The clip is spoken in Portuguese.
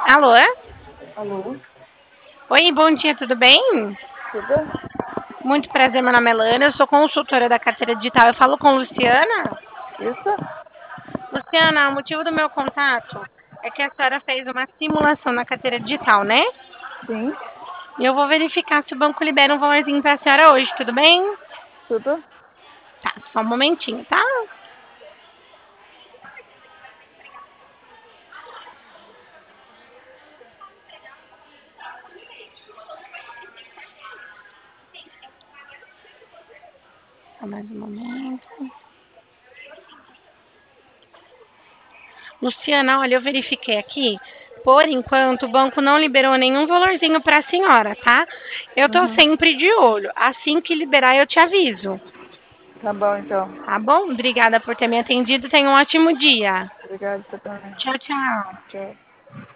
Alô? Alô? Oi, bom dia, tudo bem? Tudo? Muito prazer, meu nome é Lana, eu sou consultora da carteira digital. Eu falo com Luciana? Isso? Luciana, o motivo do meu contato é que a senhora fez uma simulação na carteira digital, né? Sim? E eu vou verificar se o banco libera um valorzinho para a senhora hoje, tudo bem? Tudo? Tá, só um momentinho, tá? Só mais um momento. Luciana, olha, eu verifiquei aqui. Por enquanto, o banco não liberou nenhum valorzinho para a senhora, tá? Eu tô Uhum. sempre de olho. Assim que liberar, eu te aviso. Tá bom, então. Tá bom? Obrigada por ter me atendido. Tenha um ótimo dia. Obrigado, você também. Tchau, tchau. Tchau.